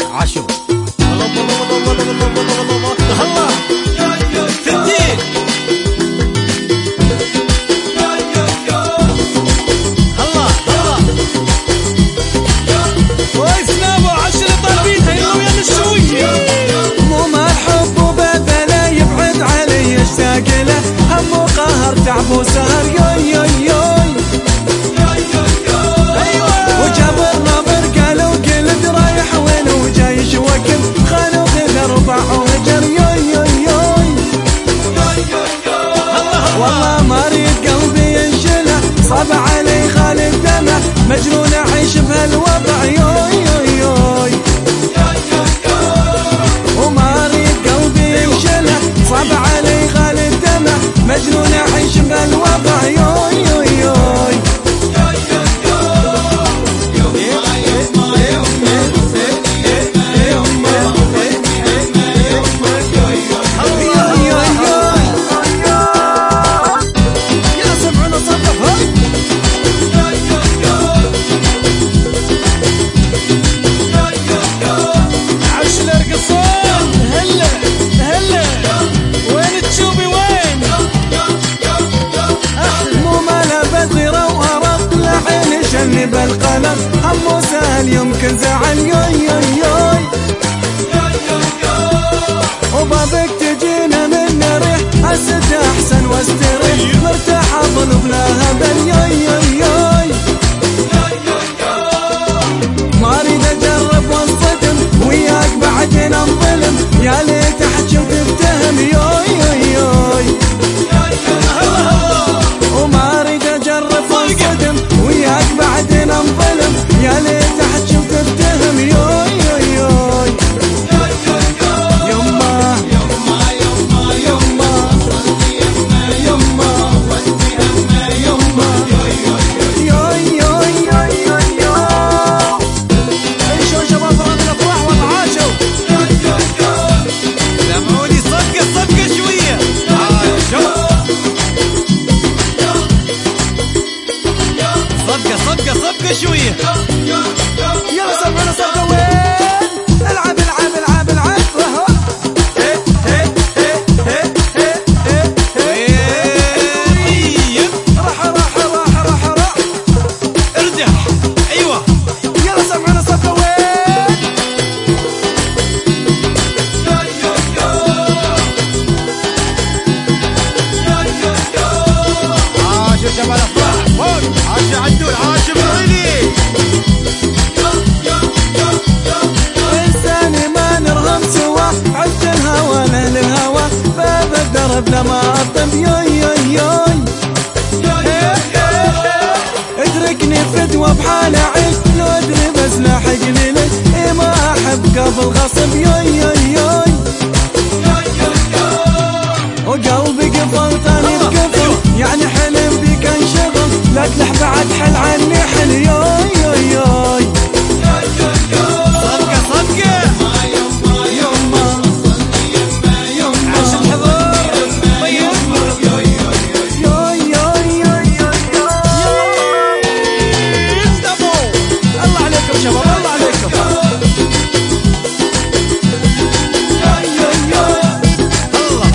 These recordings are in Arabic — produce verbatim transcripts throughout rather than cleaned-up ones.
عاشو الله الله الله الله الله الله الله الله في الدين الله الله ويسنابو عشر طالبين هيلو يا نشوي مو ما الحب وبذله يبعد علي اشتاق له هم وقهر تعب وسهر يوي يوي يوي وجابرنا برقال وقلد رايح وين وجاي شوكم خانوا غير ربع وهجر يوي يوي يوي والله ما اريد قلبي ينشله صعب علي خالد دمه مجنون اعيش بهالوضع يوي يوي يوي وما اريد قلبي ينشله صعب علي خالد دمه مجنون اعيش بهالوضع يوي يوي يوي بالقلم هم سهل يمكن زعل يوي يوي يوي وبابك تجينا من ريح اسد احسن واستريح مرتاح اظل بلا هبل يوي يوي يوي ما اريد اجرب وانصدم وياك بعدين انظلم يا ليت احكي وتفتهم يوي يوي يوي وما اريد اجرب وانصدم وياك بعدين انظلم يا ليت احكي وتفتهم يوي يوي يوي يما يما يما يما يما يما يما يوي يوي يوي يوي عيشوا شباب فرد الافراح والعاشوا سمعوني صفقة صفقة شوية عاشوا صفقة صفقة صفقة شوية يلا سمعونا صفقة وين العب العب العب العب راح راح راح راح راح ارجع ايوه يلا سمعونا صفقة وين عاشوا شباب الافراح فوق عاشوا عدول عاشوا بالغلي انساني ما نرغم سوا عشت الهوى لهل الهوى باب الدرب لما اطب يوي يوي يوي اتركني فدوى بحال اعيش لو ادري بس لاحقني ليش اي ما احب قبل غصب يوي يوي يوي وقلبي قفل ثاني بقفل يعني حلم بيك انشغل لا تلح بعد حل عني حل يوي يوي يوي صفقة صفقة يما يما عاش الحضور طيب يوي يوي يوي يوي انتبهوا الله عليكم شباب الله عليكم الله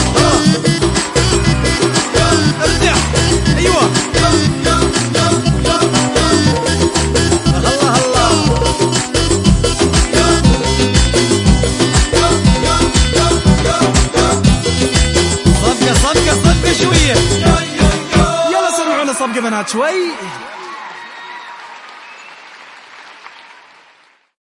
ارجع ايوه الله الله صفقة صفقة صفقة شوية يلا سمعونا صفقة بنات شوي